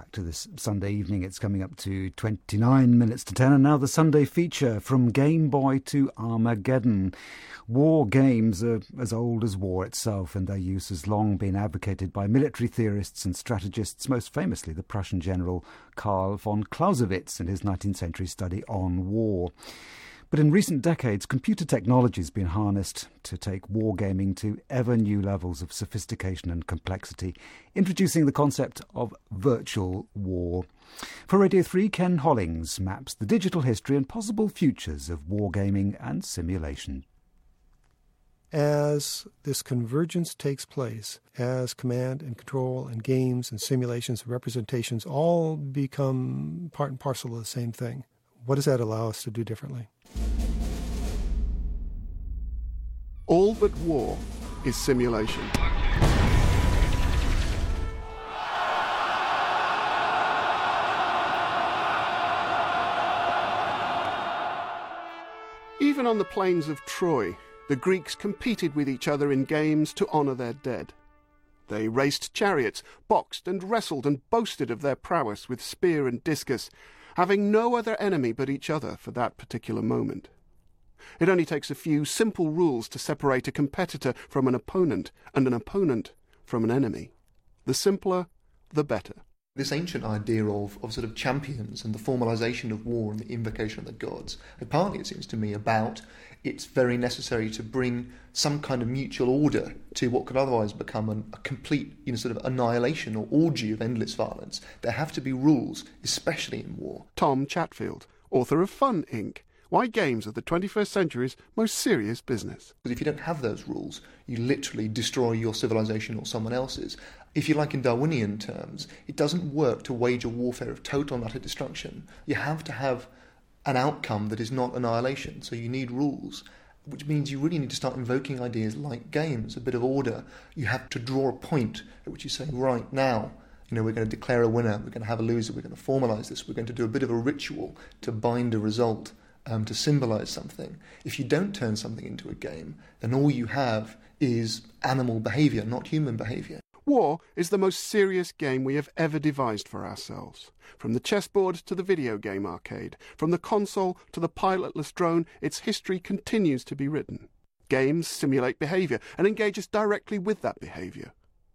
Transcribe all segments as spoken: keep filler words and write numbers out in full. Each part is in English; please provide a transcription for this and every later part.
back to this Sunday evening. It's coming up to twenty-nine minutes to ten, and now the Sunday feature, From Game Boy to Armageddon. War games are as old as war itself, and their use has long been advocated by military theorists and strategists, most famously the Prussian general Karl von Clausewitz in his nineteenth century study on war. But in recent decades, computer technology has been harnessed to take wargaming to ever new levels of sophistication and complexity, introducing the concept of virtual war. For Radio three, Ken Hollings maps the digital history and possible futures of wargaming and simulation. As this convergence takes place, as command and control and games and simulations and representations all become part and parcel of the same thing, what does that allow us to do differently? All but war is simulation. Even on the plains of Troy, the Greeks competed with each other in games to honour their dead. They raced chariots, boxed and wrestled and boasted of their prowess with spear and discus, having no other enemy but each other for that particular moment. It only takes a few simple rules to separate a competitor from an opponent and an opponent from an enemy. The simpler, the better. This ancient idea of, of sort of champions and the formalisation of war and the invocation of the gods, and partly it seems to me about it's very necessary to bring some kind of mutual order to what could otherwise become an, a complete, you know, sort of annihilation or orgy of endless violence. There have to be rules, especially in war. Tom Chatfield, author of Fun, Incorporated. Why games are the twenty-first century's most serious business. Because if you don't have those rules, you literally destroy your civilization or someone else's. If you like in Darwinian terms, it doesn't work to wage a warfare of total and utter destruction. You have to have an outcome that is not annihilation, so you need rules, which means you really need to start invoking ideas like games, a bit of order. You have to draw a point at which you say, right now, you know, we're going to declare a winner, we're going to have a loser, we're going to formalise this, we're going to do a bit of a ritual to bind a result. Um, to symbolise something. If you don't turn something into a game, then all you have is animal behaviour, not human behaviour. War is the most serious game we have ever devised for ourselves. From the chessboard to the video game arcade, from the console to the pilotless drone, its history continues to be written. Games simulate behaviour and engage us directly with that behaviour.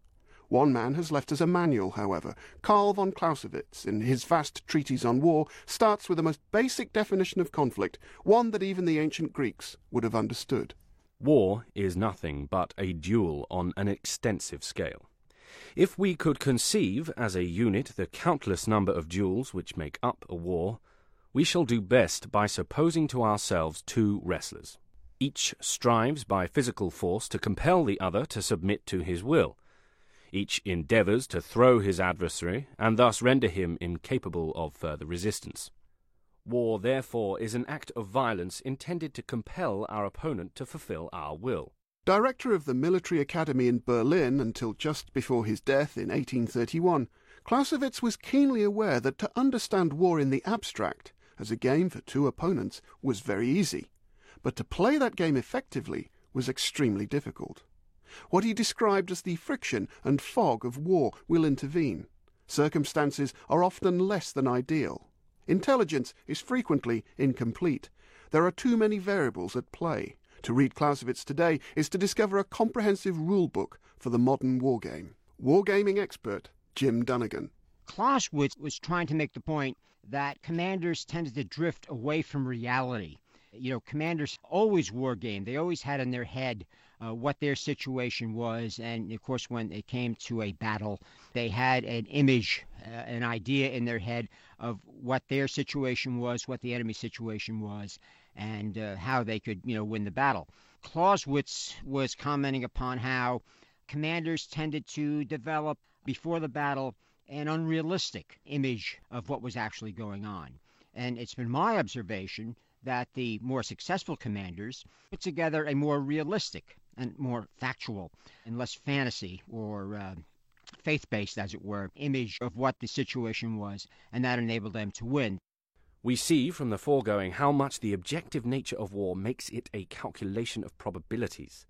One man has left us a manual, however. Karl von Clausewitz, in his vast treatise on war, starts with the most basic definition of conflict, one that even the ancient Greeks would have understood. War is nothing but a duel on an extensive scale. If we could conceive as a unit the countless number of duels which make up a war, we shall do best by supposing to ourselves two wrestlers. Each strives by physical force to compel the other to submit to his will. Each endeavours to throw his adversary, and thus render him incapable of further resistance. War, therefore, is an act of violence intended to compel our opponent to fulfil our will. Director of the Military Academy in Berlin until just before his death in eighteen thirty-one, Clausewitz was keenly aware that to understand war in the abstract, as a game for two opponents, was very easy. But to play that game effectively was extremely difficult. What he described as the friction and fog of war will intervene. Circumstances are often less than ideal. Intelligence is frequently incomplete. There are too many variables at play. To read Clausewitz today is to discover a comprehensive rule book for the modern wargame. Wargaming expert Jim Dunnigan. Clausewitz was trying to make the point that commanders tended to drift away from reality. You know, commanders always wargame. They always had in their head Uh, what their situation was, and of course when it came to a battle they had an image, uh, an idea in their head of what their situation was, what the enemy's situation was, and uh, how they could, you know, win the battle. Clausewitz was commenting upon how commanders tended to develop before the battle an unrealistic image of what was actually going on, and it's been my observation that the more successful commanders put together a more realistic and more factual and less fantasy or uh, faith-based, as it were, image of what the situation was, and that enabled them to win. We see from the foregoing how much the objective nature of war makes it a calculation of probabilities.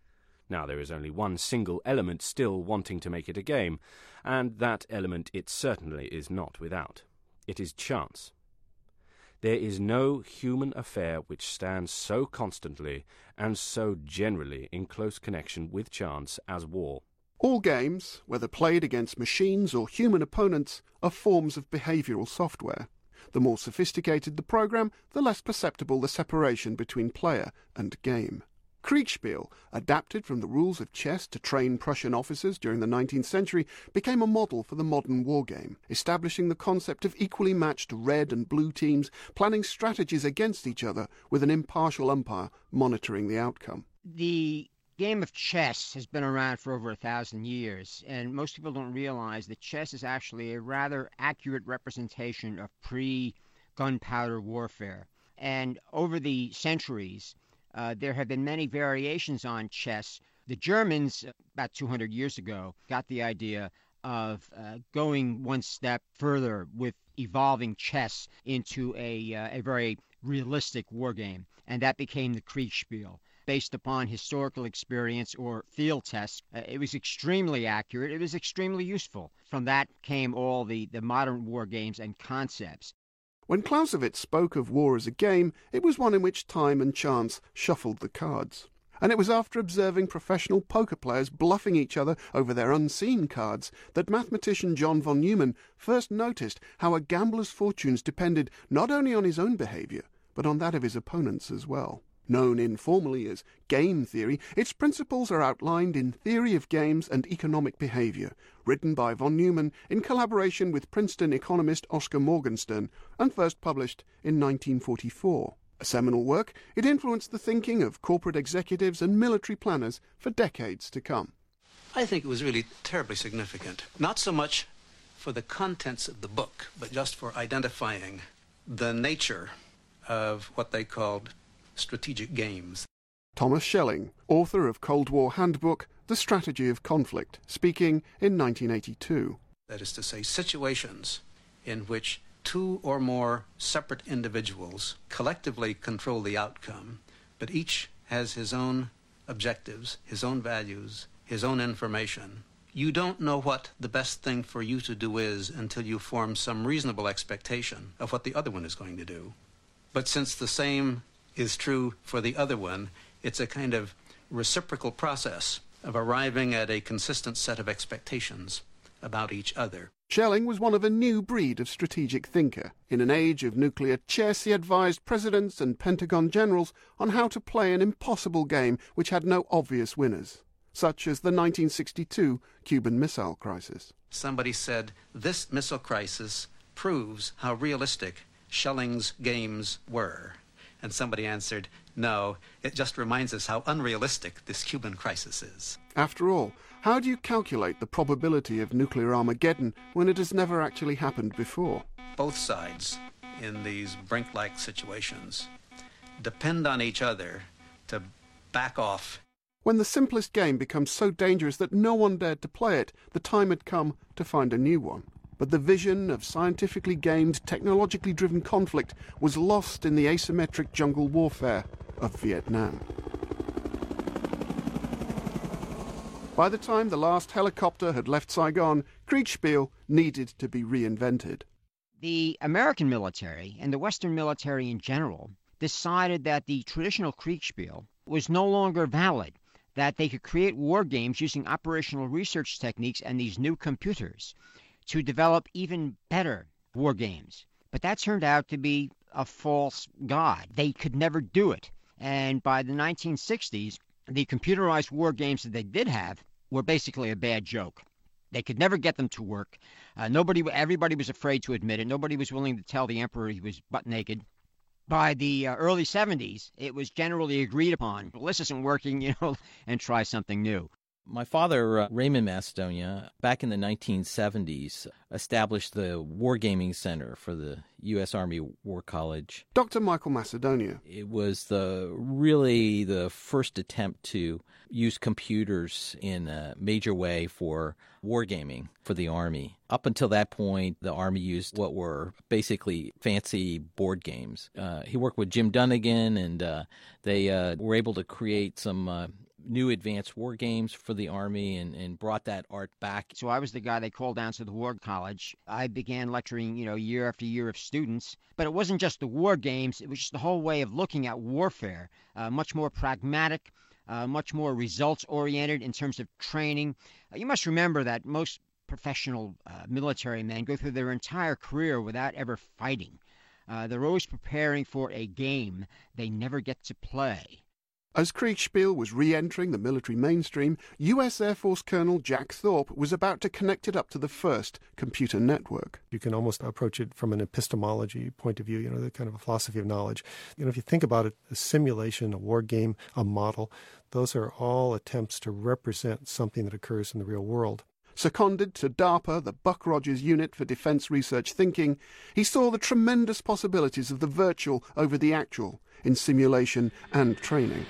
Now there is only one single element still wanting to make it a game, and that element it certainly is not without. It is chance. There is no human affair which stands so constantly and so generally in close connection with chance as war. All games, whether played against machines or human opponents, are forms of behavioural software. The more sophisticated the program, the less perceptible the separation between player and game. Kriegspiel, adapted from the rules of chess to train Prussian officers during the nineteenth century, became a model for the modern wargame, establishing the concept of equally matched red and blue teams planning strategies against each other with an impartial umpire monitoring the outcome. The game of chess has been around for over a thousand years, and most people don't realize that chess is actually a rather accurate representation of pre-gunpowder warfare. And over the centuries, Uh, there have been many variations on chess. The Germans, about two hundred years ago, got the idea of uh, going one step further with evolving chess into a, uh, a very realistic war game, and that became the Kriegspiel. Based upon historical experience or field tests, uh, it was extremely accurate. It was extremely useful. From that came all the, the modern war games and concepts. When Clausewitz spoke of war as a game, it was one in which time and chance shuffled the cards. And it was after observing professional poker players bluffing each other over their unseen cards that mathematician John von Neumann first noticed how a gambler's fortunes depended not only on his own behaviour, but on that of his opponents as well. Known informally as game theory, its principles are outlined in Theory of Games and Economic Behaviour, written by von Neumann in collaboration with Princeton economist Oscar Morgenstern, and first published in nineteen forty-four. A seminal work, it influenced the thinking of corporate executives and military planners for decades to come. I think it was really terribly significant, not so much for the contents of the book, but just for identifying the nature of what they called strategic games. Thomas Schelling, author of Cold War Handbook, The Strategy of Conflict, speaking in nineteen eighty-two. That is to say, situations in which two or more separate individuals collectively control the outcome, but each has his own objectives, his own values, his own information. You don't know what the best thing for you to do is until you form some reasonable expectation of what the other one is going to do. But since the same is true for the other one, it's a kind of reciprocal process of arriving at a consistent set of expectations about each other. Schelling was one of a new breed of strategic thinker. In an age of nuclear chess, he advised presidents and Pentagon generals on how to play an impossible game which had no obvious winners, such as the nineteen sixty-two Cuban Missile Crisis. Somebody said, this missile crisis proves how realistic Schelling's games were. And somebody answered, no, it just reminds us how unrealistic this Cuban crisis is. After all, how do you calculate the probability of nuclear Armageddon when it has never actually happened before? Both sides in these brink-like situations depend on each other to back off. When the simplest game becomes so dangerous that no one dared to play it, the time had come to find a new one. But the vision of scientifically gamed, technologically driven conflict was lost in the asymmetric jungle warfare of Vietnam. By the time the last helicopter had left Saigon, Kriegspiel needed to be reinvented. The American military, and the Western military in general, decided that the traditional Kriegspiel was no longer valid, that they could create war games using operational research techniques and these new computers to develop even better war games. But that turned out to be a false god. They could never do it. And by the nineteen sixties, the computerized war games that they did have were basically a bad joke. They could never get them to work. Uh, nobody, everybody was afraid to admit it. Nobody was willing to tell the emperor he was butt naked. By the uh, early seventies, it was generally agreed upon, well, this isn't working, you know, and try something new. My father, uh, Raymond Macedonia, back in the nineteen seventies, established the Wargaming Center for the U S Army War College. Doctor Michael Macedonia. It was the really the first attempt to use computers in a major way for wargaming for the Army. Up until that point, the Army used what were basically fancy board games. Uh, he worked with Jim Dunnigan, and uh, they uh, were able to create some Uh, new advanced war games for the Army and, and brought that art back. So I was the guy they called down to the War College. I began lecturing, you know, year after year of students. But it wasn't just the war games. It was just the whole way of looking at warfare, uh, much more pragmatic, uh, much more results-oriented in terms of training. Uh, you must remember that most professional uh, military men go through their entire career without ever fighting. Uh, they're always preparing for a game they never get to play. As Kriegspiel was re-entering the military mainstream, U S Air Force Colonel Jack Thorpe was about to connect it up to the first computer network. You can almost approach it from an epistemology point of view, you know, the kind of a philosophy of knowledge. You know, if you think about it, a simulation, a war game, a model, those are all attempts to represent something that occurs in the real world. Seconded to DARPA, the Buck Rogers Unit for Defense Research Thinking, he saw the tremendous possibilities of the virtual over the actual in simulation and training.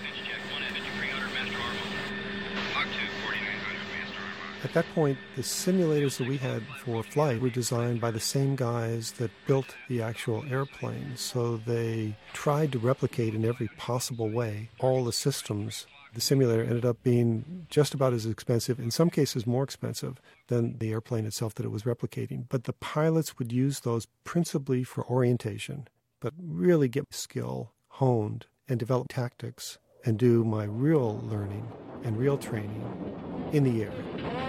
At that point, the simulators that we had for flight were designed by the same guys that built the actual airplane. So they tried to replicate in every possible way all the systems. The simulator ended up being just about as expensive, in some cases more expensive, than the airplane itself that it was replicating. But the pilots would use those principally for orientation, but really get skill honed and develop tactics and do my real learning and real training in the air.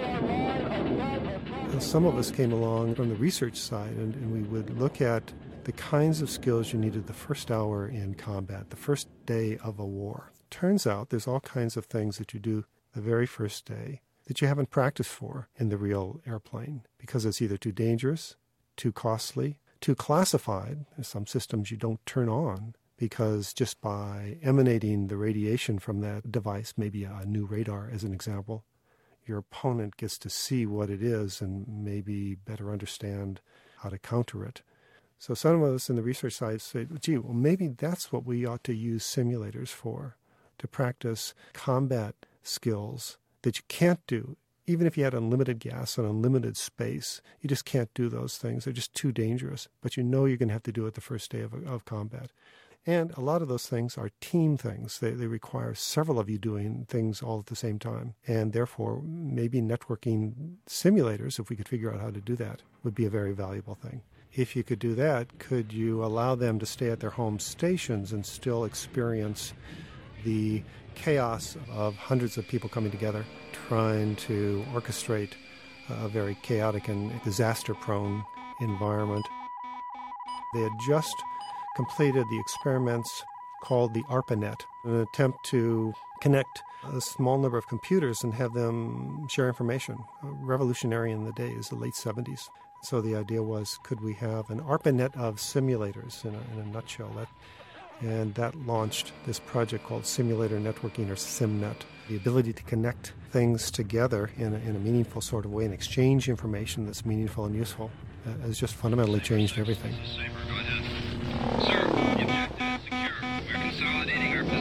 And some of us came along from the research side, and, and we would look at the kinds of skills you needed the first hour in combat, the first day of a war. Turns out there's all kinds of things that you do the very first day that you haven't practiced for in the real airplane because it's either too dangerous, too costly, too classified. There's some systems you don't turn on because just by emanating the radiation from that device, maybe a new radar as an example, your opponent gets to see what it is and maybe better understand how to counter it. So some of us in the research side say, gee, well, maybe that's what we ought to use simulators for, to practice combat skills that you can't do. Even if you had unlimited gas and unlimited space, you just can't do those things. They're just too dangerous. But you know you're going to have to do it the first day of, of combat. And a lot of those things are team things. They, they require several of you doing things all at the same time. And therefore, maybe networking simulators, if we could figure out how to do that, would be a very valuable thing. If you could do that, could you allow them to stay at their home stations and still experience the chaos of hundreds of people coming together, trying to orchestrate a very chaotic and disaster-prone environment? They had just completed the experiments called the ARPANET, an attempt to connect a small number of computers and have them share information, revolutionary in the days, the late seventies. So the idea was, could we have an ARPANET of simulators in a, in a nutshell? That And that launched this project called Simulator Networking, or SimNet. The ability to connect things together in a, in a meaningful sort of way and exchange information that's meaningful and useful uh, has just fundamentally changed everything. Saber, go ahead. Sir, the objective is secure. We're consolidating our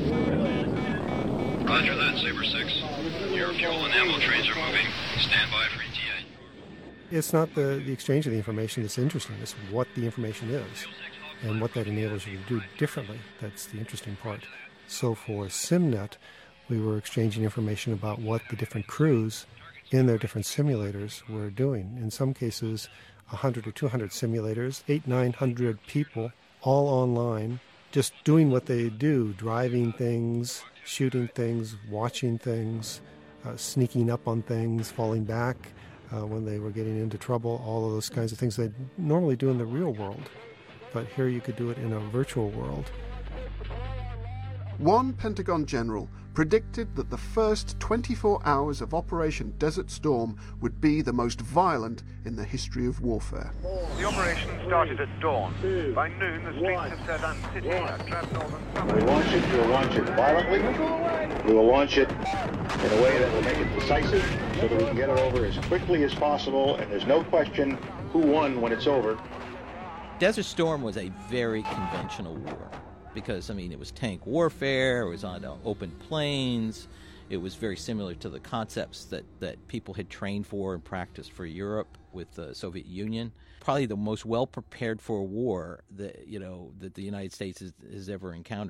position. Roger that, Saber six. Your fuel and ammo trains are moving. Stand by for E T A. It's not the, the exchange of the information that's interesting. It's what the information is and what that enables you to do differently. That's the interesting part. So for SimNet, we were exchanging information about what the different crews in their different simulators were doing. In some cases, one hundred or two hundred simulators, eight, nine hundred people, all online, just doing what they do, driving things, shooting things, watching things, uh, sneaking up on things, falling back uh, when they were getting into trouble, all of those kinds of things they normally do in the real world. But here you could do it in a virtual world. One Pentagon general predicted that the first twenty-four hours of Operation Desert Storm would be the most violent in the history of warfare. The operation started at dawn. By noon, the streets of Sedan City and Drab-Northern... We launch it, we'll launch it violently. We will launch it in a way that will make it decisive so that we can get it over as quickly as possible, and there's no question who won when it's over. Desert Storm was a very conventional war because, I mean, it was tank warfare, it was on open plains, it was very similar to the concepts that, that people had trained for and practiced for Europe with the Soviet Union. Probably the most well-prepared for a war that, you know, that the United States has, has ever encountered.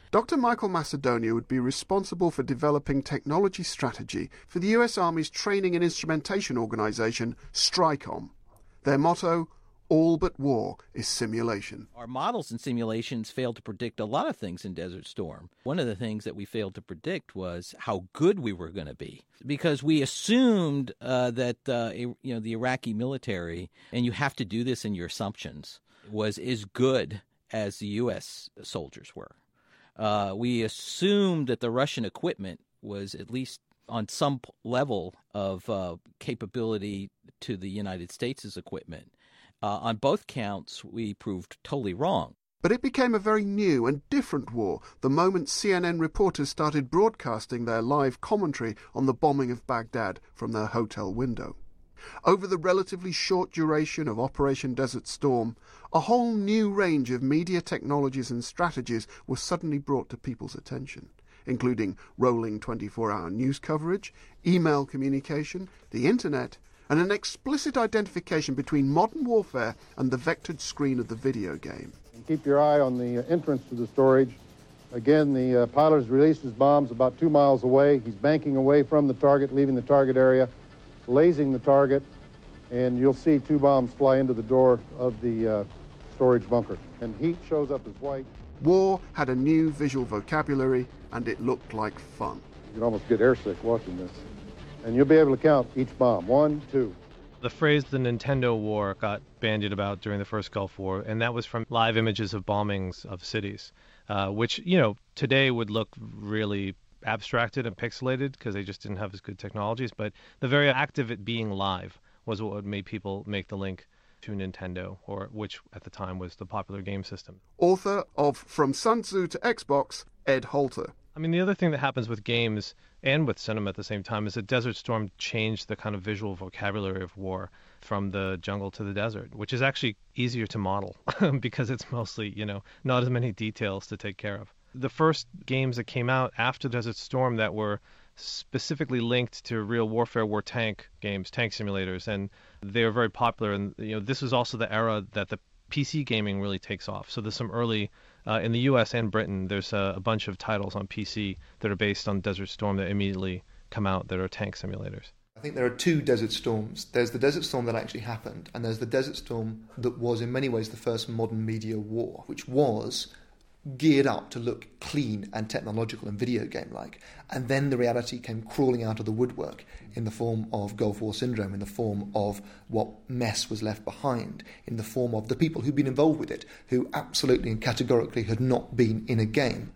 Doctor Michael Macedonia would be responsible for developing technology strategy for the U S Army's training and instrumentation organisation, STRICOM. Their motto, all but war is simulation. Our models and simulations failed to predict a lot of things in Desert Storm. One of the things that we failed to predict was how good we were going to be, because we assumed uh, that uh, you know the Iraqi military, and you have to do this in your assumptions, was as good as the U S soldiers were. Uh, we assumed that the Russian equipment was at least on some level of uh, capability to the United States' equipment. Uh, on both counts, we proved totally wrong. But it became a very new and different war the moment C N N reporters started broadcasting their live commentary on the bombing of Baghdad from their hotel window. Over the relatively short duration of Operation Desert Storm, a whole new range of media technologies and strategies was suddenly brought to people's attention, including rolling twenty-four hour news coverage, email communication, the internet, and an explicit identification between modern warfare and the vectored screen of the video game. And keep your eye on the entrance to the storage. Again, the uh, pilot has released his bombs about two miles away. He's banking away from the target, leaving the target area, lasing the target, and you'll see two bombs fly into the door of the uh, storage bunker. And heat shows up as white. War had a new visual vocabulary, and it looked like fun. You can almost get airsick watching this. And you'll be able to count each bomb. One, two. The phrase the Nintendo War got bandied about during the first Gulf War, and that was from live images of bombings of cities, uh, which, you know, today would look really abstracted and pixelated because they just didn't have as good technologies. But the very act of it being live was what made people make the link to Nintendo, or which at the time was the popular game system. Author of From Sun Tzu to Xbox, Ed Halter. I mean, the other thing that happens with games and with cinema at the same time is that Desert Storm changed the kind of visual vocabulary of war from the jungle to the desert, which is actually easier to model because it's mostly, you know, not as many details to take care of. The first games that came out after Desert Storm that were specifically linked to real warfare were tank games, tank simulators, and they were very popular. And you know, this was also the era that the P C gaming really takes off. So there's some early, uh, in the U S and Britain, there's a, a bunch of titles on P C that are based on Desert Storm that immediately come out that are tank simulators. I think there are two Desert Storms. There's the Desert Storm that actually happened, and there's the Desert Storm that was in many ways the first modern media war, which was geared up to look clean and technological and video game-like. And then the reality came crawling out of the woodwork in the form of Gulf War syndrome, in the form of what mess was left behind, in the form of the people who'd been involved with it, who absolutely and categorically had not been in a game.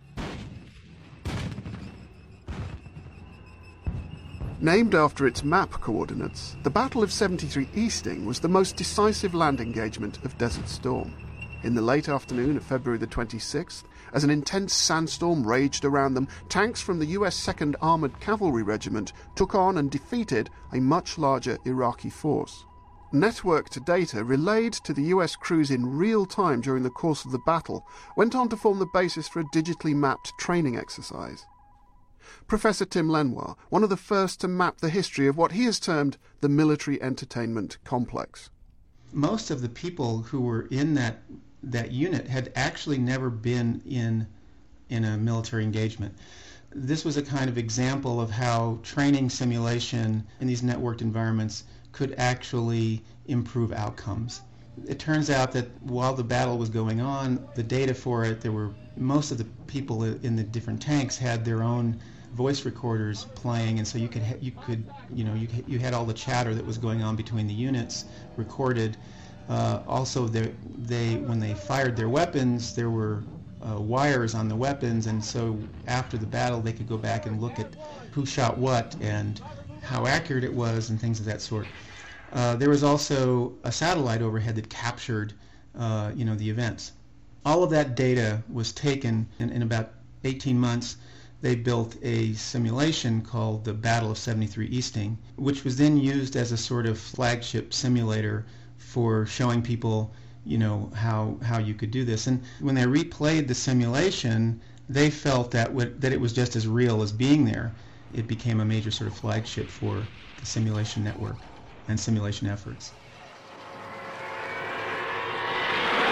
Named after its map coordinates, the Battle of seventy-three Easting was the most decisive land engagement of Desert Storm. In the late afternoon of February the twenty-sixth, as an intense sandstorm raged around them, tanks from the U S second Armoured Cavalry Regiment took on and defeated a much larger Iraqi force. Networked data relayed to the U S crews in real time during the course of the battle went on to form the basis for a digitally mapped training exercise. Professor Tim Lenoir, one of the first to map the history of what he has termed the military entertainment complex. Most of the people who were in that that unit had actually never been in in a military engagement. This was a kind of example of how training simulation in these networked environments could actually improve outcomes. It turns out that while the battle was going on, the data for it, there were most of the people in the different tanks had their own voice recorders playing, and so you could ha- you could you know you you had all the chatter that was going on between the units recorded. Uh, also, they, they when they fired their weapons, there were uh, wires on the weapons, and so after the battle, they could go back and look at who shot what and how accurate it was and things of that sort. Uh, there was also a satellite overhead that captured uh, you know the events. All of that data was taken in, in about eighteen months. They built a simulation called the Battle of seventy-three Easting, which was then used as a sort of flagship simulator for showing people, you know, how how you could do this. And when they replayed the simulation, they felt that w- that it was just as real as being there. It became a major sort of flagship for the simulation network and simulation efforts.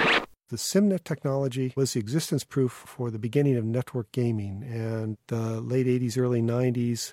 The SimNet technology was the existence proof for the beginning of network gaming, and the late eighties, early nineties,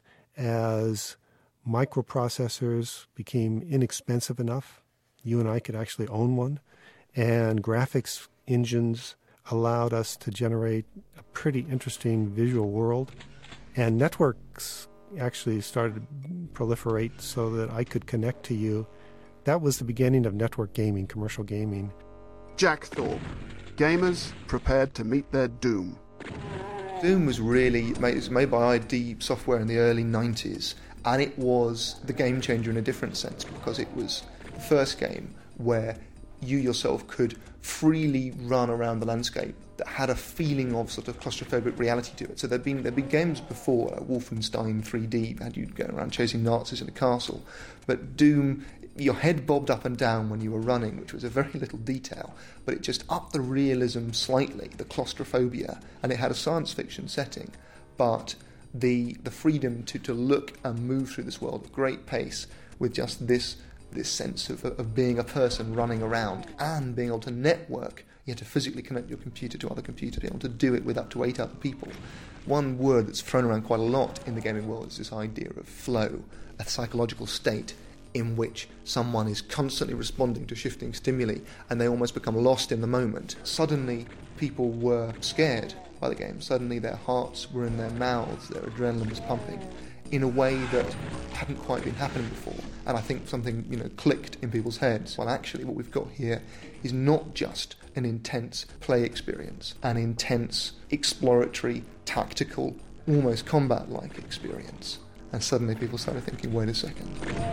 as microprocessors became inexpensive enough, you and I could actually own one, and graphics engines allowed us to generate a pretty interesting visual world, and networks actually started to proliferate so that I could connect to you. That was the beginning of network gaming, commercial gaming. Jack Thorpe. Gamers prepared to meet their doom. Doom was really made, it was made by I D Software in the early nineties, and it was the game changer in a different sense because it was the first game where you yourself could freely run around the landscape that had a feeling of sort of claustrophobic reality to it. So there'd been there'd been games before, like Wolfenstein three D, had you go around chasing Nazis in a castle, but Doom, your head bobbed up and down when you were running, which was a very little detail, but it just upped the realism slightly, the claustrophobia, and it had a science fiction setting, but the the freedom to, to look and move through this world at great pace with just this this sense of, of being a person running around and being able to network. You had to physically connect your computer to other computers, be able to do it with up to eight other people. One word that's thrown around quite a lot in the gaming world is this idea of flow, a psychological state in which someone is constantly responding to shifting stimuli and they almost become lost in the moment. Suddenly, people were scared by the game. Suddenly, their hearts were in their mouths, their adrenaline was pumping in a way that hadn't quite been happening before. And I think something, you know, clicked in people's heads. Well, actually, what we've got here is not just an intense play experience, an intense, exploratory, tactical, almost combat-like experience. And suddenly people started thinking, wait a second.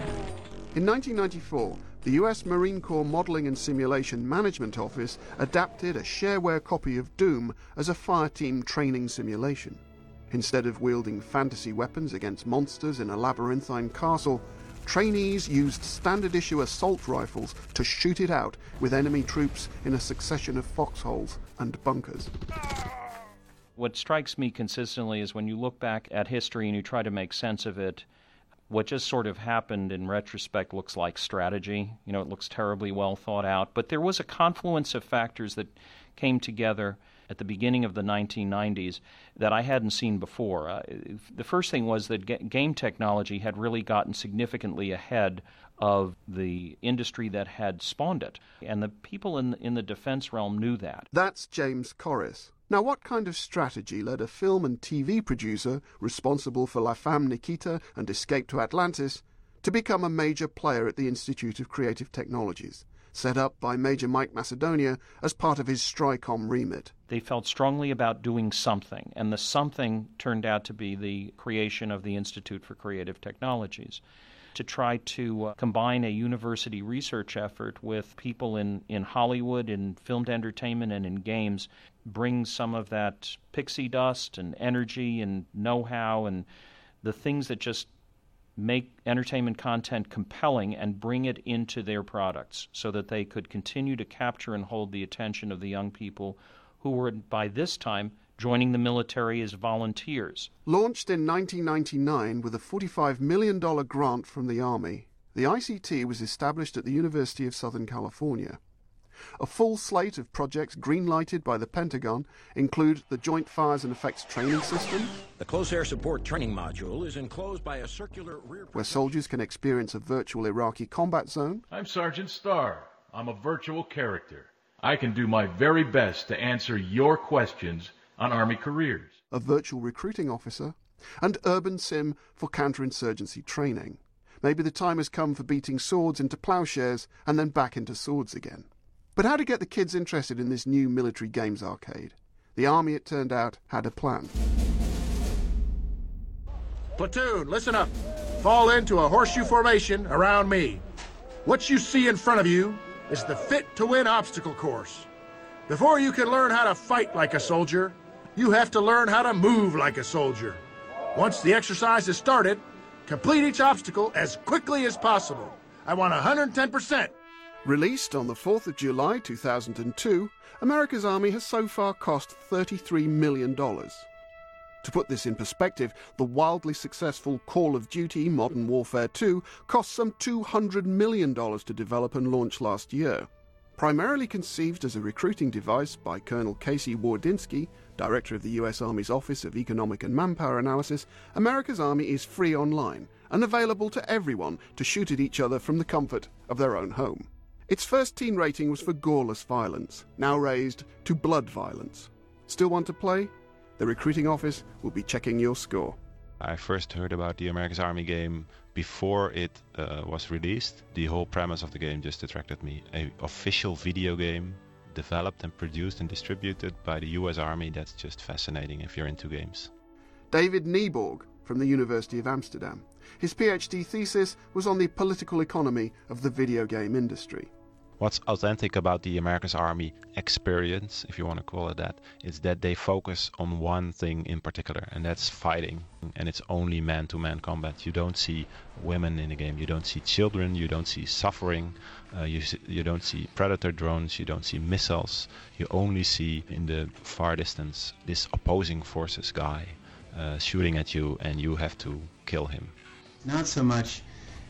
In nineteen ninety-four, the U S Marine Corps Modelling and Simulation Management Office adapted a shareware copy of Doom as a fireteam training simulation. Instead of wielding fantasy weapons against monsters in a labyrinthine castle, trainees used standard-issue assault rifles to shoot it out with enemy troops in a succession of foxholes and bunkers. What strikes me consistently is when you look back at history and you try to make sense of it, what just sort of happened in retrospect looks like strategy. You know, it looks terribly well thought out. But there was a confluence of factors that came together at the beginning of the nineteen nineties that I hadn't seen before. Uh, the first thing was that ga- game technology had really gotten significantly ahead of the industry that had spawned it. And the people in, in the defense realm knew that. That's James Corris. Now, what kind of strategy led a film and T V producer responsible for La Femme Nikita and Escape to Atlantis to become a major player at the Institute of Creative Technologies, set up by Major Mike Macedonia as part of his Stricom remit? They felt strongly about doing something, and the something turned out to be the creation of the Institute for Creative Technologies, to try to uh, combine a university research effort with people in, in Hollywood, in filmed entertainment, and in games, bring some of that pixie dust and energy and know-how and the things that just make entertainment content compelling and bring it into their products so that they could continue to capture and hold the attention of the young people who were, by this time, joining the military as volunteers. Launched in nineteen ninety-nine with a forty-five million dollars grant from the Army, the I C T was established at the University of Southern California. A full slate of projects green-lighted by the Pentagon include the Joint Fires and Effects Training System, the Close Air Support Training Module is enclosed by a circular rear... where soldiers can experience a virtual Iraqi combat zone. I'm Sergeant Starr. I'm a virtual character. I can do my very best to answer your questions on Army careers. A virtual recruiting officer, and Urban Sim for counterinsurgency training. Maybe the time has come for beating swords into plowshares and then back into swords again. But how to get the kids interested in this new military games arcade? The Army, it turned out, had a plan. Platoon, listen up. Fall into a horseshoe formation around me. What you see in front of you is the Fit to Win obstacle course. Before you can learn how to fight like a soldier, you have to learn how to move like a soldier. Once the exercise is started, complete each obstacle as quickly as possible. I want one hundred ten percent. Released on the fourth of July two thousand two, America's Army has so far cost thirty-three million dollars. To put this in perspective, the wildly successful Call of Duty Modern Warfare two cost some two hundred million dollars to develop and launch last year. Primarily conceived as a recruiting device by Colonel Casey Wardinsky, director of the U S Army's Office of Economic and Manpower Analysis, America's Army is free online and available to everyone to shoot at each other from the comfort of their own home. Its first teen rating was for goreless violence, now raised to blood violence. Still want to play? The recruiting office will be checking your score. I first heard about the America's Army game before it uh, was released. The whole premise of the game just attracted me. An official video game developed and produced and distributed by the U S Army, that's just fascinating if you're into games. David Nieborg from the University of Amsterdam. His PhD thesis was on the political economy of the video game industry. What's authentic about the America's Army experience, if you want to call it that, is that they focus on one thing in particular, and that's fighting. And it's only man-to-man combat. You don't see women in the game, you don't see children, you don't see suffering, uh, you, see, you don't see predator drones, you don't see missiles. You only see in the far distance this opposing forces guy uh, shooting at you, and you have to kill him. Not so much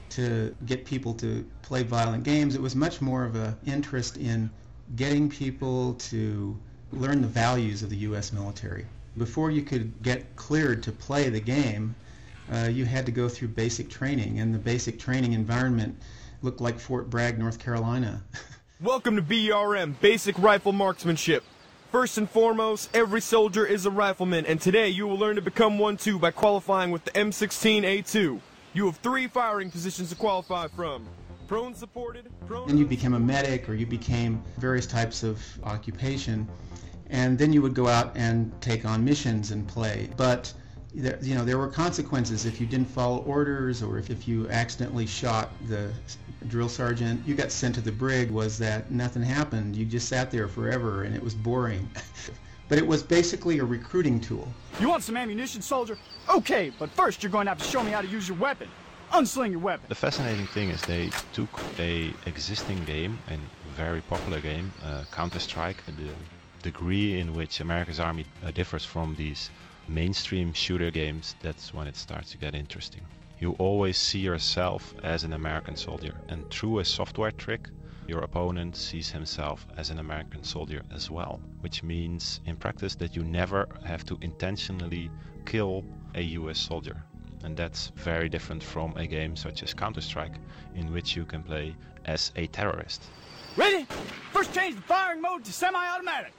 to get people to play violent games. It was much more of an interest in getting people to learn the values of the U S military. Before you could get cleared to play the game, uh, you had to go through basic training, and the basic training environment looked like Fort Bragg, North Carolina. Welcome to B R M, Basic Rifle Marksmanship. First and foremost, every soldier is a rifleman, and today you will learn to become one too by qualifying with the M sixteen A two. You have three firing positions to qualify from. Prone supported, prone... And you became a medic, or you became various types of occupation, and then you would go out and take on missions and play. But there, you know, there were consequences if you didn't follow orders, or if, if you accidentally shot the drill sergeant. You got sent to the brig. Was that nothing happened? You just sat there forever, and it was boring. But it was basically a recruiting tool. You want some ammunition, soldier? Okay, but first you're going to have to show me how to use your weapon. Unsling your weapon. The fascinating thing is they took a existing game, a very popular game, uh, Counter-Strike. The degree in which America's Army uh, differs from these mainstream shooter games, that's when it starts to get interesting. You always see yourself as an American soldier, and through a software trick, your opponent sees himself as an American soldier as well, which means in practice that you never have to intentionally kill a U S soldier. And that's very different from a game such as Counter-Strike, in which you can play as a terrorist. Ready? First change the firing mode to semi-automatic.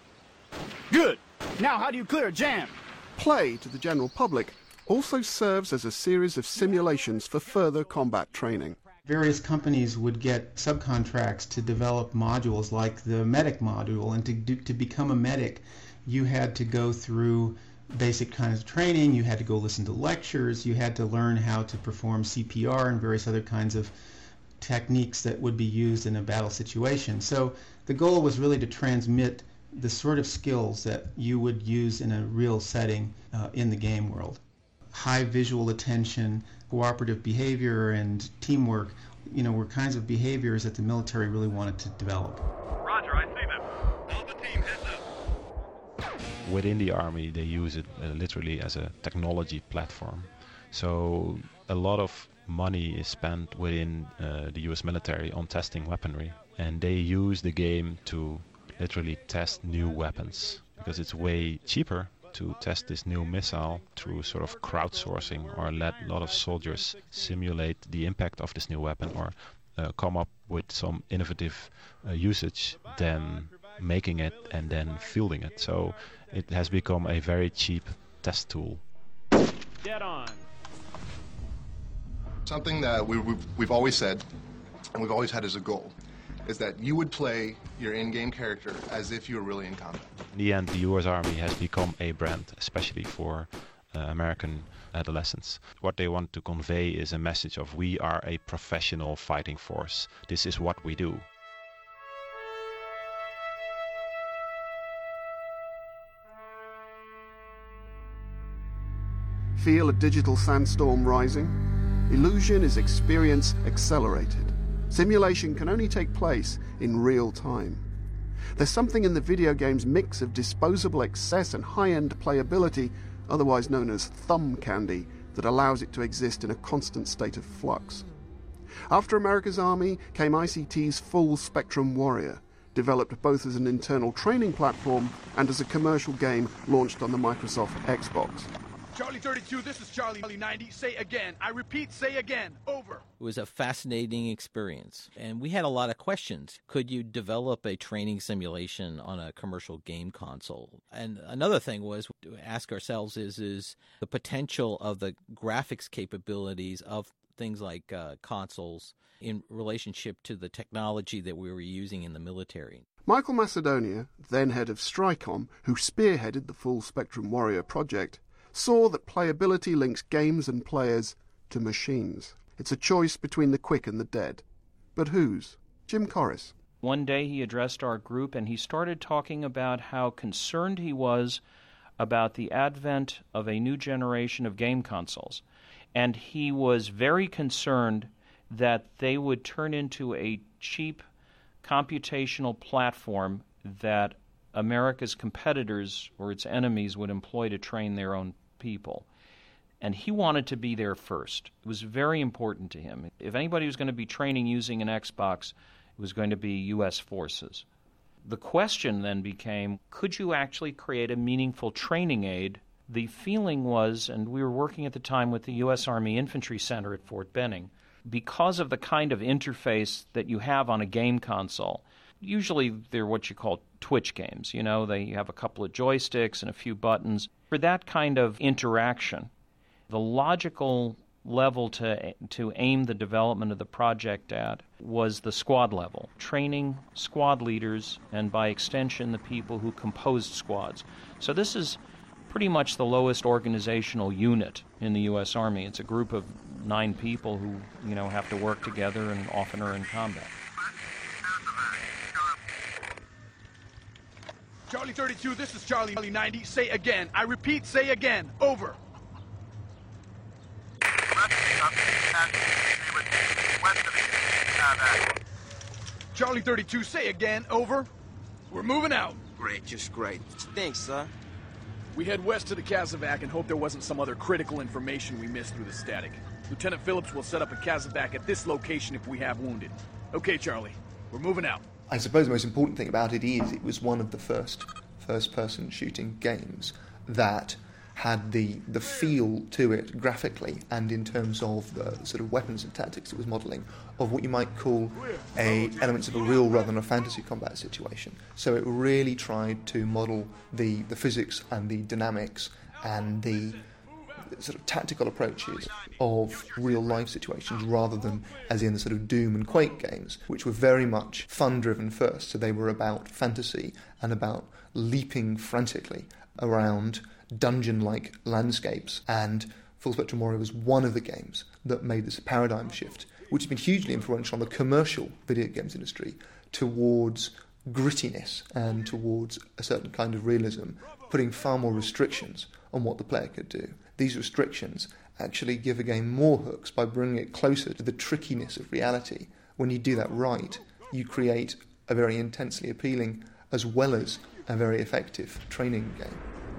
Good. Now how do you clear a jam? Play to the general public also serves as a series of simulations for further combat training. Various companies would get subcontracts to develop modules like the medic module, and to do, to become a medic you had to go through basic kinds of training, you had to go listen to lectures, you had to learn how to perform C P R and various other kinds of techniques that would be used in a battle situation. So the goal was really to transmit the sort of skills that you would use in a real setting uh, in the game world. High visual attention, cooperative behavior, and teamwork, you know, were kinds of behaviors that the military really wanted to develop. Roger, I see them. Tell the team, heads up. Within the Army, they use it uh, literally as a technology platform. So a lot of money is spent within uh, the U S military on testing weaponry, and they use the game to literally test new weapons, because it's way cheaper to test this new missile through sort of crowdsourcing, or let a lot of soldiers simulate the impact of this new weapon, or uh, come up with some innovative uh, usage, than making it and then fielding it. So it has become a very cheap test tool. Dead on. Something that we, we've, we've always said, and we've always had as a goal, is that you would play your in-game character as if you were really in combat. In the end, the U S Army has become a brand, especially for uh, American adolescents. What they want to convey is a message of, we are a professional fighting force. This is what we do. Feel a digital sandstorm rising? Illusion is experience accelerated. Simulation can only take place in real time. There's something in the video game's mix of disposable excess and high-end playability, otherwise known as thumb candy, that allows it to exist in a constant state of flux. After America's Army came I C T's Full Spectrum Warrior, developed both as an internal training platform and as a commercial game launched on the Microsoft Xbox. Charlie thirty-two, this is Charlie ninety. Say again. I repeat, say again. Over. It was a fascinating experience, and we had a lot of questions. Could you develop a training simulation on a commercial game console? And another thing was to ask ourselves is, is the potential of the graphics capabilities of things like uh, consoles in relationship to the technology that we were using in the military. Michael Macedonia, then head of Stricom, who spearheaded the Full Spectrum Warrior project, saw that playability links games and players to machines. It's a choice between the quick and the dead. But whose? Jim Corris. One day he addressed our group and he started talking about how concerned he was about the advent of a new generation of game consoles. And he was very concerned that they would turn into a cheap computational platform that America's competitors or its enemies would employ to train their own people. And he wanted to be there first. It was very important to him. If anybody was going to be training using an Xbox, it was going to be U S forces. The question then became, could you actually create a meaningful training aid? The feeling was, and we were working at the time with the U S Army Infantry Center at Fort Benning, because of the kind of interface that you have on a game console, usually they're what you call twitch games. You know, they have a couple of joysticks and a few buttons. For that kind of interaction, the logical level to to aim the development of the project at was the squad level, training squad leaders and by extension the people who composed squads. So this is pretty much the lowest organizational unit in the U S Army. It's a group of nine people who, you know, have to work together and often are in combat. Charlie thirty-two, this is Charlie ninety. Say again. I repeat, say again. Over. Charlie thirty-two, say again. Over. We're moving out. Great, just great. Thanks, sir. We head west to the Kazovac and hope there wasn't some other critical information we missed through the static. Lieutenant Phillips will set up a Kazovac at this location if we have wounded. Okay, Charlie. We're moving out. I suppose the most important thing about it is it was one of the first first-person shooting games that had the the feel to it graphically and in terms of the sort of weapons and tactics it was modelling of what you might call a elements of a real rather than a fantasy combat situation. So it really tried to model the, the physics and the dynamics and the sort of tactical approaches of real-life situations rather than as in the sort of Doom and Quake games, which were very much fun-driven first. So they were about fantasy and about leaping frantically around dungeon-like landscapes, and Full Spectrum Warrior was one of the games that made this paradigm shift, which has been hugely influential on the commercial video games industry towards grittiness and towards a certain kind of realism, putting far more restrictions on what the player could do. These restrictions actually give a game more hooks by bringing it closer to the trickiness of reality. When you do that right, you create a very intensely appealing as well as a very effective training game.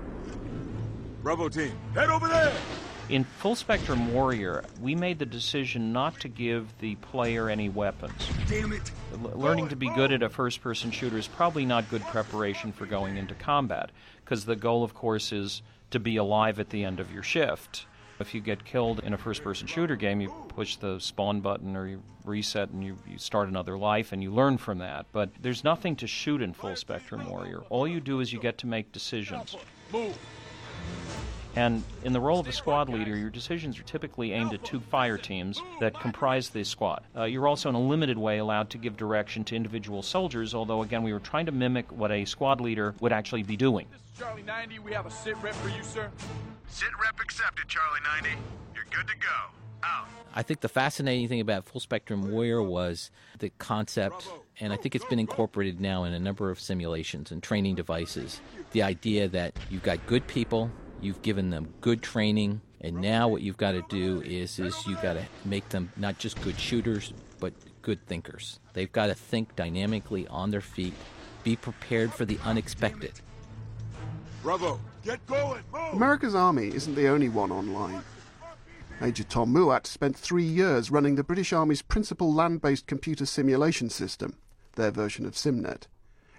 Bravo team, head over there! In Full Spectrum Warrior, we made the decision not to give the player any weapons. Damn it! L- learning to be good at a first-person shooter is probably not good preparation for going into combat, because the goal, of course, is to be alive at the end of your shift. If you get killed in a first-person shooter game, you push the spawn button or you reset and you, you start another life and you learn from that. But there's nothing to shoot in Full Spectrum Warrior. All you do is you get to make decisions. Move! And in the role of a squad leader, your decisions are typically aimed at two fire teams that comprise the squad. Uh, you're also in a limited way allowed to give direction to individual soldiers, although again we were trying to mimic what a squad leader would actually be doing. This is Charlie ninety, we have a sit rep for you, sir. Sit rep accepted, Charlie ninety. You're good to go. Out. I think the fascinating thing about Full Spectrum Warrior was the concept, and I think it's been incorporated now in a number of simulations and training devices, the idea that you've got good people, you've given them good training, and now what you've got to do is is you've got to make them not just good shooters, but good thinkers. They've got to think dynamically on their feet, be prepared for the unexpected. Bravo, get going, move! America's Army isn't the only one online. Major Tom Muat spent three years running the British Army's principal land-based computer simulation system, their version of SimNet.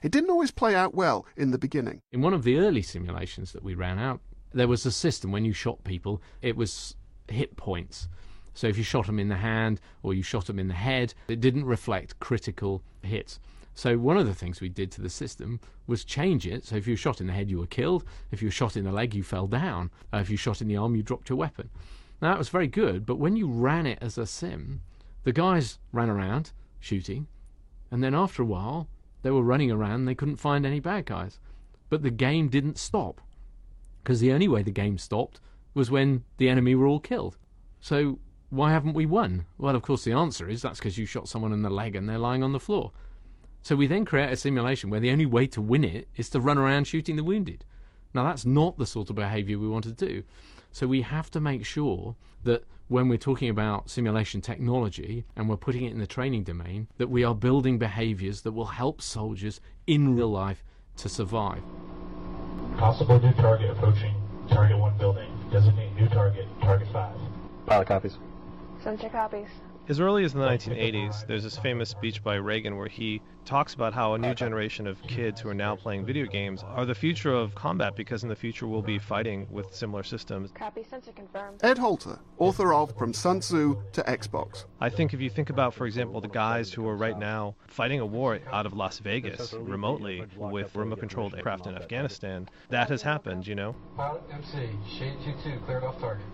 It didn't always play out well in the beginning. In one of the early simulations that we ran out, there was a system when you shot people, it was hit points. So if you shot them in the hand or you shot them in the head, it didn't reflect critical hits. So one of the things we did to the system was change it. So if you were shot in the head, you were killed. If you were shot in the leg, you fell down. Uh, if you shot in the arm, you dropped your weapon. Now, that was very good, but when you ran it as a sim, the guys ran around shooting, and then after a while, they were running around and they couldn't find any bad guys. But the game didn't stop, because the only way the game stopped was when the enemy were all killed. So why haven't we won? Well, of course, the answer is that's because you shot someone in the leg and they're lying on the floor. So we then create a simulation where the only way to win it is to run around shooting the wounded. Now, that's not the sort of behaviour we want to do. So we have to make sure that when we're talking about simulation technology and we're putting it in the training domain, that we are building behaviours that will help soldiers in real life to survive. Possible new target approaching target one building. Designate new target, target five. Pilot copies. Sensor copies. As early as the nineteen eighties, there's this famous speech by Reagan where he talks about how a new generation of kids who are now playing video games are the future of combat, because in the future we'll be fighting with similar systems. Copy, sensor confirmed. Ed Halter, author of From Sun Tzu to Xbox. I think if you think about, for example, the guys who are right now fighting a war out of Las Vegas remotely with remote-controlled aircraft in Afghanistan, that has happened, you know? Pilot M C, Shade two two, cleared off target.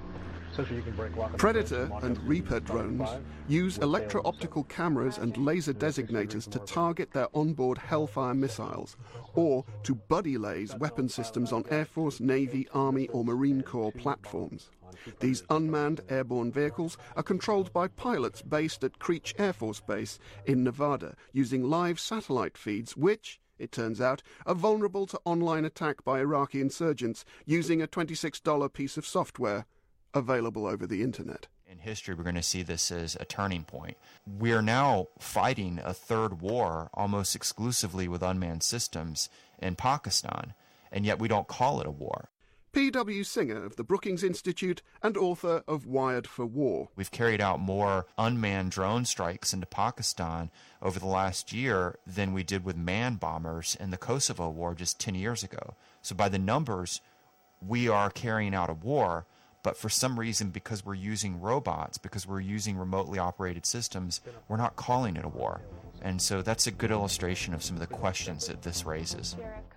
Predator and Reaper drones use electro-optical cameras and laser designators to target their onboard Hellfire missiles, or to buddy laze weapon systems on Air Force, Navy, Army or Marine Corps platforms. These unmanned airborne vehicles are controlled by pilots based at Creech Air Force Base in Nevada, using live satellite feeds which, it turns out, are vulnerable to online attack by Iraqi insurgents using a twenty-six dollar piece of software available over the internet. In history, we're going to see this as a turning point. We are now fighting a third war almost exclusively with unmanned systems in Pakistan, and yet we don't call it a war. P W Singer of the Brookings Institute and author of Wired for War. We've carried out more unmanned drone strikes into Pakistan over the last year than we did with man bombers in the Kosovo War just ten years ago. So by the numbers, we are carrying out a war. But for some reason, because we're using robots, because we're using remotely operated systems, we're not calling it a war. And so that's a good illustration of some of the questions that this raises.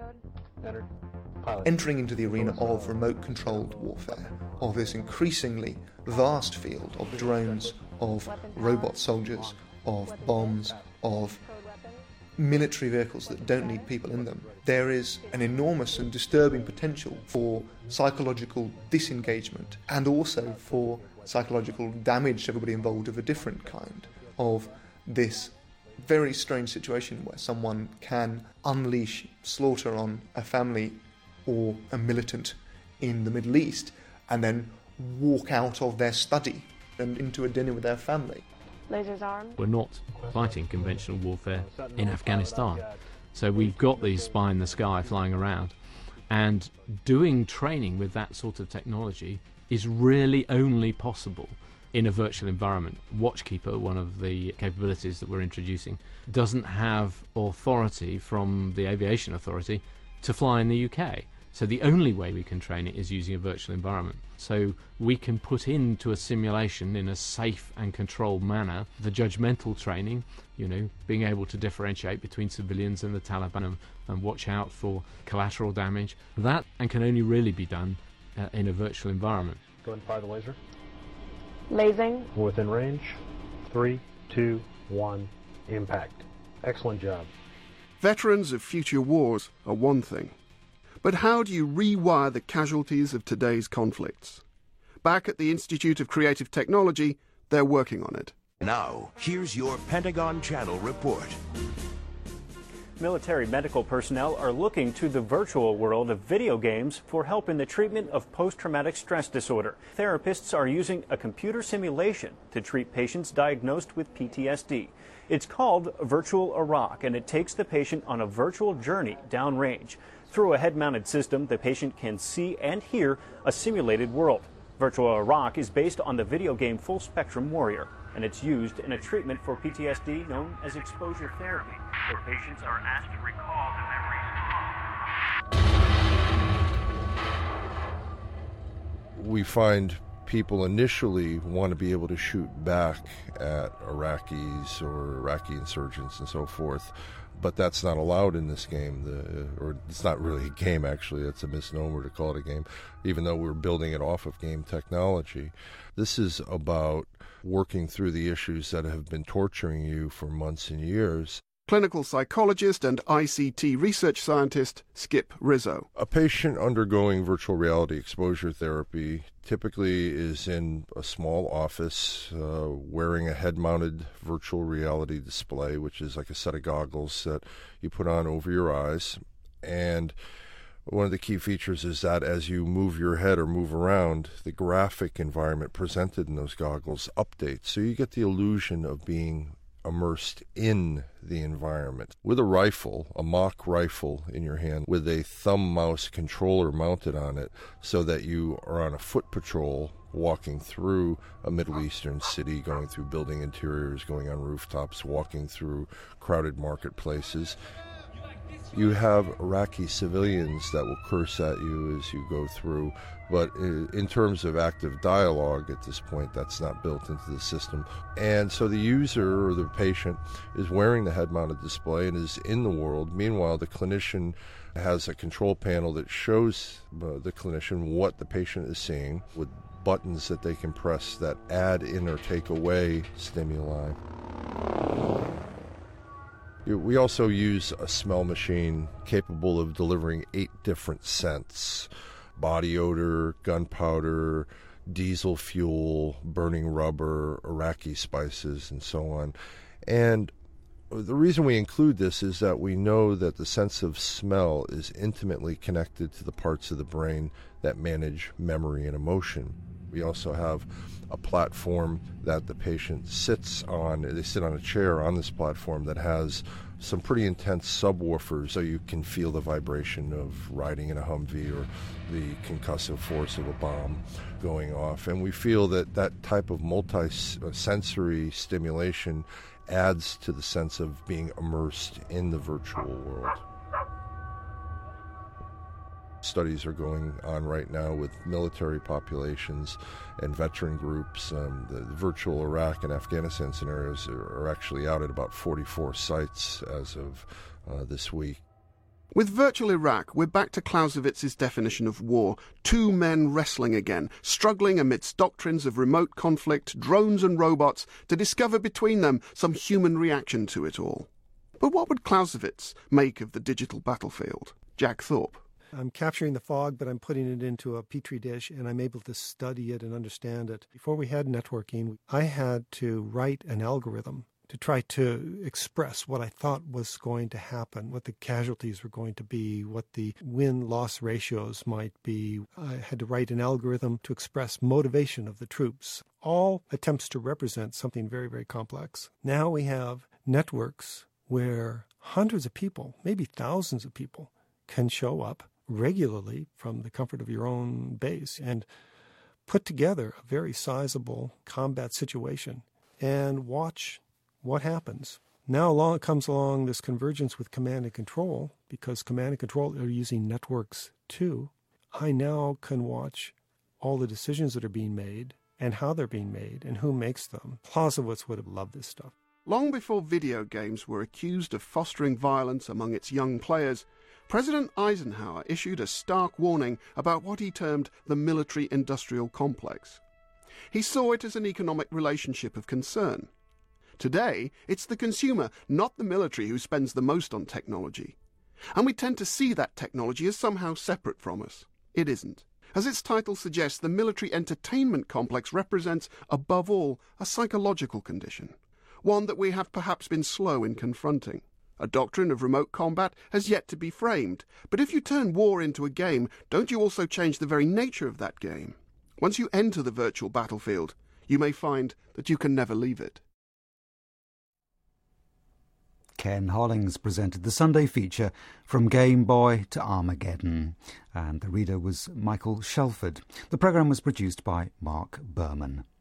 Entering into the arena of remote-controlled warfare, of this increasingly vast field of drones, of robot soldiers, of bombs, of military vehicles that don't need people in them, there is an enormous and disturbing potential for psychological disengagement and also for psychological damage to everybody involved of a different kind, of this very strange situation where someone can unleash slaughter on a family or a militant in the Middle East and then walk out of their study and into a dinner with their family. Lasers armed. We're not fighting conventional warfare in Afghanistan. So we've got these spy in the sky flying around. And doing training with that sort of technology is really only possible in a virtual environment. Watchkeeper, one of the capabilities that we're introducing, doesn't have authority from the Aviation Authority to fly in the U K. So the only way we can train it is using a virtual environment. So we can put into a simulation in a safe and controlled manner the judgmental training, you know, being able to differentiate between civilians and the Taliban and, and watch out for collateral damage. That and can only really be done uh, in a virtual environment. Go ahead and fire the laser. Lasing. Within range. Three, two, one, impact. Excellent job. Veterans of future wars are one thing. But how do you rewire the casualties of today's conflicts? Back at the Institute of Creative Technology, they're working on it. Now, here's your Pentagon Channel report. Military medical personnel are looking to the virtual world of video games for help in the treatment of post-traumatic stress disorder. Therapists are using a computer simulation to treat patients diagnosed with P T S D. It's called Virtual Iraq, and it takes the patient on a virtual journey downrange. Through a head-mounted system, the patient can see and hear a simulated world. Virtual Iraq is based on the video game Full Spectrum Warrior, and it's used in a treatment for P T S D known as exposure therapy, where patients are asked to recall we find people initially want to be able to shoot back at Iraqis or Iraqi insurgents and so forth, but that's not allowed in this game. The, or it's not really a game, actually. It's a misnomer to call it a game, even though we're building it off of game technology. This is about working through the issues that have been torturing you for months and years. Clinical psychologist and I C T research scientist Skip Rizzo. A patient undergoing virtual reality exposure therapy typically is in a small office uh, wearing a head-mounted virtual reality display, which is like a set of goggles that you put on over your eyes. And one of the key features is that as you move your head or move around, the graphic environment presented in those goggles updates. So you get the illusion of being immersed in the environment. With a rifle, a mock rifle in your hand, with a thumb mouse controller mounted on it, so that you are on a foot patrol walking through a Middle Eastern city, going through building interiors, going on rooftops, walking through crowded marketplaces. You have Iraqi civilians that will curse at you as you go through, but in terms of active dialogue at this point, that's not built into the system. And so the user or the patient is wearing the head-mounted display and is in the world. Meanwhile, the clinician has a control panel that shows uh, the clinician what the patient is seeing, with buttons that they can press that add in or take away stimuli. We also use a smell machine capable of delivering eight different scents: body odor, gunpowder, diesel fuel, burning rubber, Iraqi spices, and so on. And the reason we include this is that we know that the sense of smell is intimately connected to the parts of the brain that manage memory and emotion. We also have a platform that the patient sits on. They sit on a chair on this platform that has some pretty intense subwoofers, so you can feel the vibration of riding in a Humvee or the concussive force of a bomb going off. And we feel that that type of multi-sensory stimulation adds to the sense of being immersed in the virtual world. Studies are going on right now with military populations and veteran groups. Um, the, the virtual Iraq and Afghanistan scenarios are, are actually out at about forty-four sites as of uh, this week. With virtual Iraq, we're back to Clausewitz's definition of war. Two men wrestling again, struggling amidst doctrines of remote conflict, drones and robots, to discover between them some human reaction to it all. But what would Clausewitz make of the digital battlefield? Jack Thorpe. I'm capturing the fog, but I'm putting it into a petri dish, and I'm able to study it and understand it. Before we had networking, I had to write an algorithm to try to express what I thought was going to happen, what the casualties were going to be, what the win-loss ratios might be. I had to write an algorithm to express motivation of the troops. All attempts to represent something very, very complex. Now we have networks where hundreds of people, maybe thousands of people, can show up regularly from the comfort of your own base and put together a very sizable combat situation and watch what happens. Now along comes along this convergence with command and control, because command and control are using networks too. I now can watch all the decisions that are being made and how they're being made and who makes them. Clausewitz would have loved this stuff. Long before video games were accused of fostering violence among its young players, President Eisenhower issued a stark warning about what he termed the military-industrial complex. He saw it as an economic relationship of concern. Today, it's the consumer, not the military, who spends the most on technology. And we tend to see that technology as somehow separate from us. It isn't. As its title suggests, the military entertainment complex represents, above all, a psychological condition, one that we have perhaps been slow in confronting. A doctrine of remote combat has yet to be framed, but if you turn war into a game, don't you also change the very nature of that game? Once you enter the virtual battlefield, you may find that you can never leave it. Ken Hollings presented the Sunday feature From Game Boy to Armageddon, and the reader was Michael Shelford. The programme was produced by Mark Berman.